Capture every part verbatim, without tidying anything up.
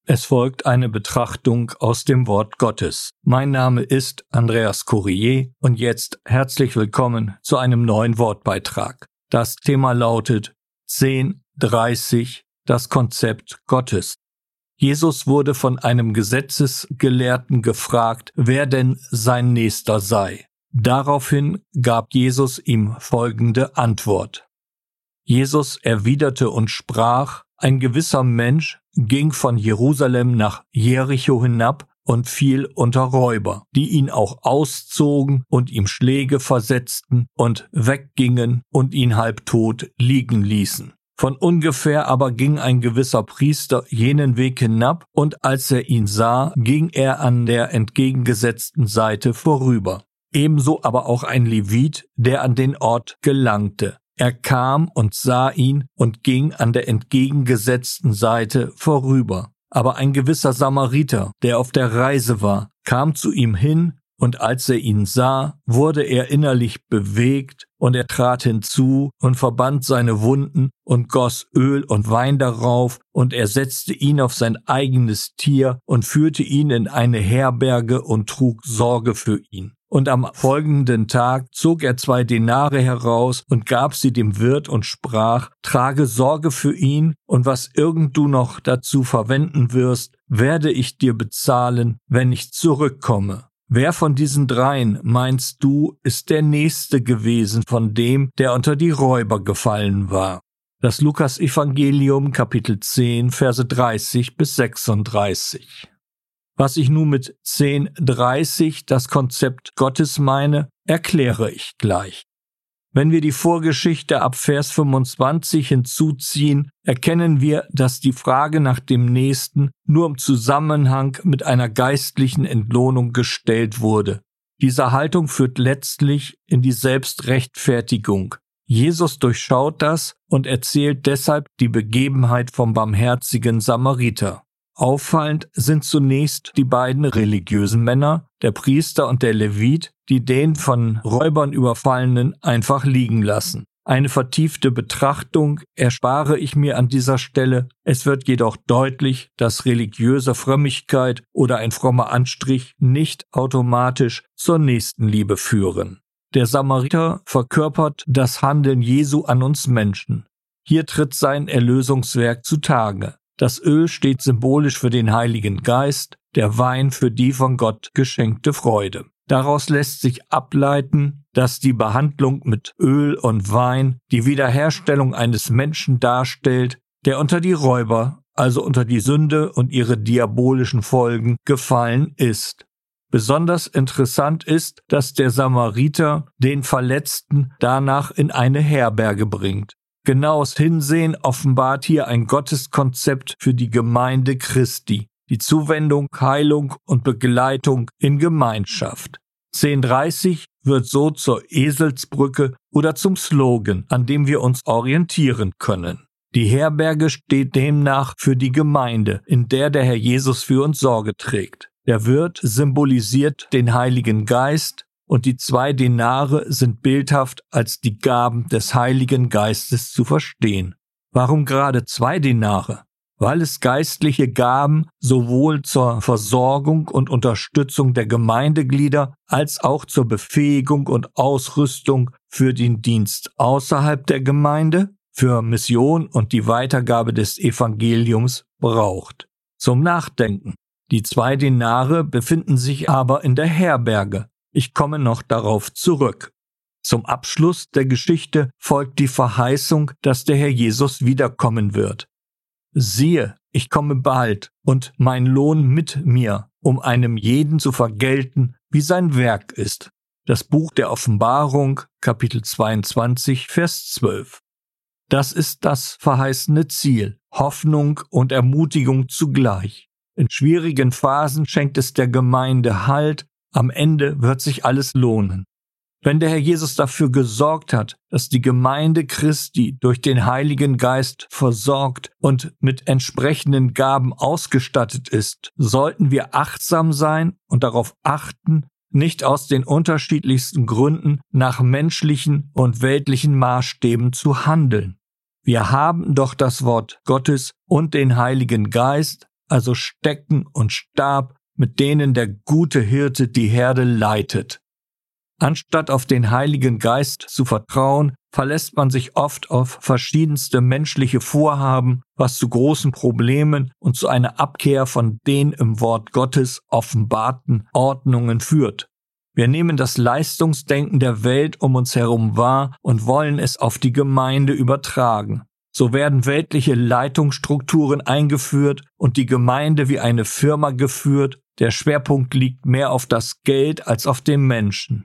Es folgt eine Betrachtung aus dem Wort Gottes. Mein Name ist Andreas Courier und jetzt herzlich willkommen zu einem neuen Wortbeitrag. Das Thema lautet zehn dreißig, das Konzept Gottes. Jesus wurde von einem Gesetzesgelehrten gefragt, wer denn sein Nächster sei. Daraufhin gab Jesus ihm folgende Antwort. Jesus erwiderte und sprach: Ein gewisser Mensch ging von Jerusalem nach Jericho hinab und fiel unter Räuber, die ihn auch auszogen und ihm Schläge versetzten und weggingen und ihn halbtot liegen ließen. Von ungefähr aber ging ein gewisser Priester jenen Weg hinab, und als er ihn sah, ging er an der entgegengesetzten Seite vorüber. Ebenso aber auch ein Levit, der an den Ort gelangte. Er kam und sah ihn und ging an der entgegengesetzten Seite vorüber. Aber ein gewisser Samariter, der auf der Reise war, kam zu ihm hin, und als er ihn sah, wurde er innerlich bewegt, und er trat hinzu und verband seine Wunden und goss Öl und Wein darauf, und er setzte ihn auf sein eigenes Tier und führte ihn in eine Herberge und trug Sorge für ihn. Und am folgenden Tag zog er zwei Denare heraus und gab sie dem Wirt und sprach: Trage Sorge für ihn, und was irgend du noch dazu verwenden wirst, werde ich dir bezahlen, wenn ich zurückkomme. Wer von diesen dreien, meinst du, ist der Nächste gewesen von dem, der unter die Räuber gefallen war? Das Lukas-Evangelium, Kapitel zehn, Verse dreißig bis sechsunddreißig. Was ich nun mit zehn dreißig, das Konzept Gottes, meine, erkläre ich gleich. Wenn wir die Vorgeschichte ab Vers fünfundzwanzig hinzuziehen, erkennen wir, dass die Frage nach dem Nächsten nur im Zusammenhang mit einer geistlichen Entlohnung gestellt wurde. Diese Haltung führt letztlich in die Selbstrechtfertigung. Jesus durchschaut das und erzählt deshalb die Begebenheit vom barmherzigen Samariter. Auffallend sind zunächst die beiden religiösen Männer, der Priester und der Levit, die den von Räubern Überfallenen einfach liegen lassen. Eine vertiefte Betrachtung erspare ich mir an dieser Stelle. Es wird jedoch deutlich, dass religiöse Frömmigkeit oder ein frommer Anstrich nicht automatisch zur Nächstenliebe führen. Der Samariter verkörpert das Handeln Jesu an uns Menschen. Hier tritt sein Erlösungswerk zutage. Das Öl steht symbolisch für den Heiligen Geist, der Wein für die von Gott geschenkte Freude. Daraus lässt sich ableiten, dass die Behandlung mit Öl und Wein die Wiederherstellung eines Menschen darstellt, der unter die Räuber, also unter die Sünde und ihre diabolischen Folgen, gefallen ist. Besonders interessant ist, dass der Samariter den Verletzten danach in eine Herberge bringt. Genaues Hinsehen offenbart hier ein Gotteskonzept für die Gemeinde Christi, die Zuwendung, Heilung und Begleitung in Gemeinschaft. zehn dreißig wird so zur Eselsbrücke oder zum Slogan, an dem wir uns orientieren können. Die Herberge steht demnach für die Gemeinde, in der der Herr Jesus für uns Sorge trägt. Der Wirt symbolisiert den Heiligen Geist, und die zwei Denare sind bildhaft als die Gaben des Heiligen Geistes zu verstehen. Warum gerade zwei Denare? Weil es geistliche Gaben sowohl zur Versorgung und Unterstützung der Gemeindeglieder als auch zur Befähigung und Ausrüstung für den Dienst außerhalb der Gemeinde, für Mission und die Weitergabe des Evangeliums braucht. Zum Nachdenken. Die zwei Denare befinden sich aber in der Herberge. Ich komme noch darauf zurück. Zum Abschluss der Geschichte folgt die Verheißung, dass der Herr Jesus wiederkommen wird. Siehe, ich komme bald und mein Lohn mit mir, um einem jeden zu vergelten, wie sein Werk ist. Das Buch der Offenbarung, Kapitel zweiundzwanzig, Vers zwölf. Das ist das verheißene Ziel, Hoffnung und Ermutigung zugleich. In schwierigen Phasen schenkt es der Gemeinde Halt. Am Ende wird sich alles lohnen. Wenn der Herr Jesus dafür gesorgt hat, dass die Gemeinde Christi durch den Heiligen Geist versorgt und mit entsprechenden Gaben ausgestattet ist, sollten wir achtsam sein und darauf achten, nicht aus den unterschiedlichsten Gründen nach menschlichen und weltlichen Maßstäben zu handeln. Wir haben doch das Wort Gottes und den Heiligen Geist, also Stecken und Stab, mit denen der gute Hirte die Herde leitet. Anstatt auf den Heiligen Geist zu vertrauen, verlässt man sich oft auf verschiedenste menschliche Vorhaben, was zu großen Problemen und zu einer Abkehr von den im Wort Gottes offenbarten Ordnungen führt. Wir nehmen das Leistungsdenken der Welt um uns herum wahr und wollen es auf die Gemeinde übertragen. So werden weltliche Leitungsstrukturen eingeführt und die Gemeinde wie eine Firma geführt. Der Schwerpunkt liegt mehr auf das Geld als auf den Menschen.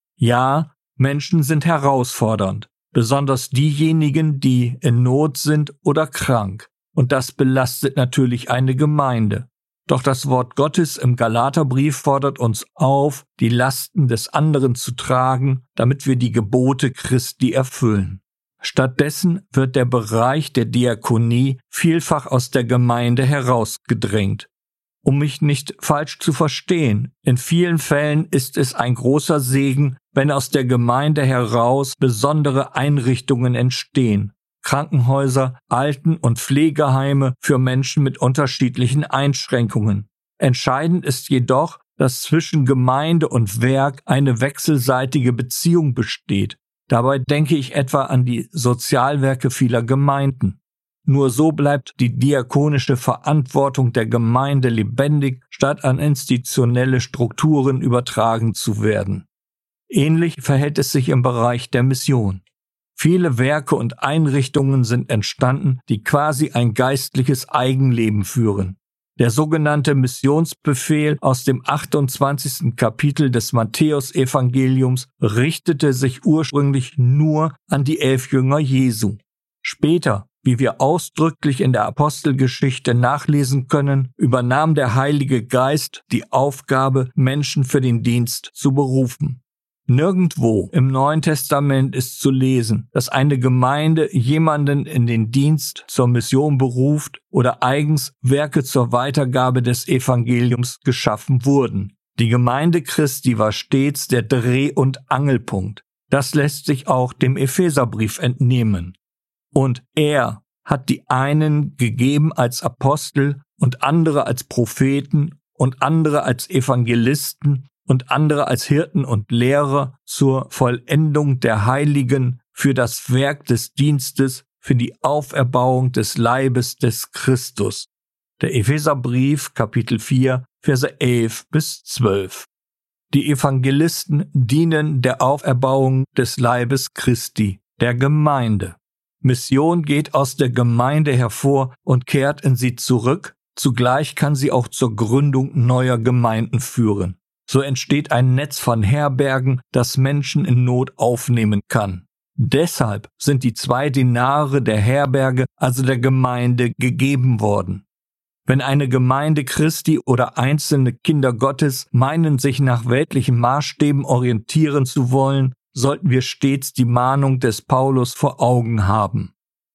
Ja, Menschen sind herausfordernd, besonders diejenigen, die in Not sind oder krank. Und das belastet natürlich eine Gemeinde. Doch das Wort Gottes im Galaterbrief fordert uns auf, die Lasten des anderen zu tragen, damit wir die Gebote Christi erfüllen. Stattdessen wird der Bereich der Diakonie vielfach aus der Gemeinde herausgedrängt. Um mich nicht falsch zu verstehen, in vielen Fällen ist es ein großer Segen, wenn aus der Gemeinde heraus besondere Einrichtungen entstehen. Krankenhäuser, Alten- und Pflegeheime für Menschen mit unterschiedlichen Einschränkungen. Entscheidend ist jedoch, dass zwischen Gemeinde und Werk eine wechselseitige Beziehung besteht. Dabei denke ich etwa an die Sozialwerke vieler Gemeinden. Nur so bleibt die diakonische Verantwortung der Gemeinde lebendig, statt an institutionelle Strukturen übertragen zu werden. Ähnlich verhält es sich im Bereich der Mission. Viele Werke und Einrichtungen sind entstanden, die quasi ein geistliches Eigenleben führen. Der sogenannte Missionsbefehl aus dem achtundzwanzigsten Kapitel des Matthäusevangeliums richtete sich ursprünglich nur an die elf Jünger Jesu. Später, wie wir ausdrücklich in der Apostelgeschichte nachlesen können, übernahm der Heilige Geist die Aufgabe, Menschen für den Dienst zu berufen. Nirgendwo im Neuen Testament ist zu lesen, dass eine Gemeinde jemanden in den Dienst zur Mission beruft oder eigens Werke zur Weitergabe des Evangeliums geschaffen wurden. Die Gemeinde Christi war stets der Dreh- und Angelpunkt. Das lässt sich auch dem Epheserbrief entnehmen. Und er hat die einen gegeben als Apostel und andere als Propheten und andere als Evangelisten und andere als Hirten und Lehrer zur Vollendung der Heiligen, für das Werk des Dienstes, für die Auferbauung des Leibes des Christus. Der Epheserbrief, Kapitel vier, Verse elf bis zwölf. Die Evangelisten dienen der Auferbauung des Leibes Christi, der Gemeinde. Mission geht aus der Gemeinde hervor und kehrt in sie zurück, zugleich kann sie auch zur Gründung neuer Gemeinden führen. So entsteht ein Netz von Herbergen, das Menschen in Not aufnehmen kann. Deshalb sind die zwei Denare der Herberge, also der Gemeinde, gegeben worden. Wenn eine Gemeinde Christi oder einzelne Kinder Gottes meinen, sich nach weltlichen Maßstäben orientieren zu wollen, sollten wir stets die Mahnung des Paulus vor Augen haben.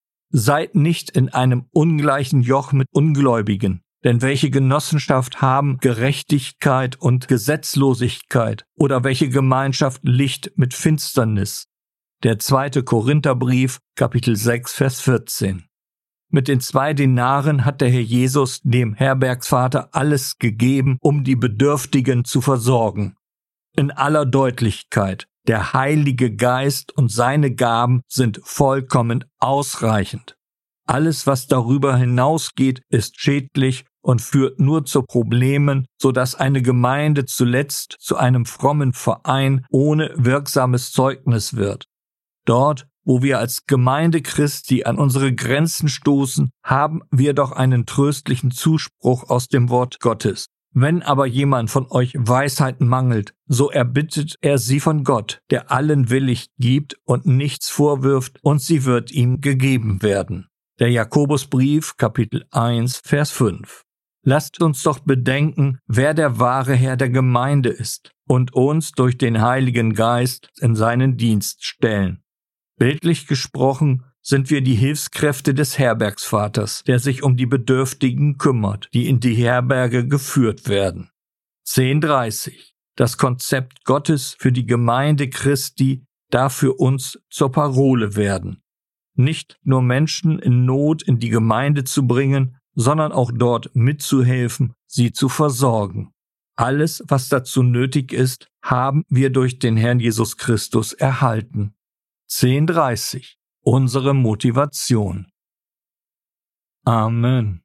Seid nicht in einem ungleichen Joch mit Ungläubigen. Denn welche Genossenschaft haben Gerechtigkeit und Gesetzlosigkeit? Oder welche Gemeinschaft Licht mit Finsternis? Der zweite Korintherbrief, Kapitel sechs, Vers vierzehn. Mit den zwei Denaren hat der Herr Jesus dem Herbergsvater alles gegeben, um die Bedürftigen zu versorgen. In aller Deutlichkeit, der Heilige Geist und seine Gaben sind vollkommen ausreichend. Alles, was darüber hinausgeht, ist schädlich und führt nur zu Problemen, sodass eine Gemeinde zuletzt zu einem frommen Verein ohne wirksames Zeugnis wird. Dort, wo wir als Gemeinde Christi an unsere Grenzen stoßen, haben wir doch einen tröstlichen Zuspruch aus dem Wort Gottes. Wenn aber jemand von euch Weisheit mangelt, so erbittet er sie von Gott, der allen willig gibt und nichts vorwirft, und sie wird ihm gegeben werden. Der Jakobusbrief, Kapitel eins, Vers fünf. Lasst uns doch bedenken, wer der wahre Herr der Gemeinde ist und uns durch den Heiligen Geist in seinen Dienst stellen. Bildlich gesprochen sind wir die Hilfskräfte des Herbergsvaters, der sich um die Bedürftigen kümmert, die in die Herberge geführt werden. zehn dreißig. Das Konzept Gottes für die Gemeinde Christi darf für uns zur Parole werden. Nicht nur Menschen in Not in die Gemeinde zu bringen, sondern auch dort mitzuhelfen, sie zu versorgen. Alles, was dazu nötig ist, haben wir durch den Herrn Jesus Christus erhalten. zehn dreißig. Unsere Motivation. Amen.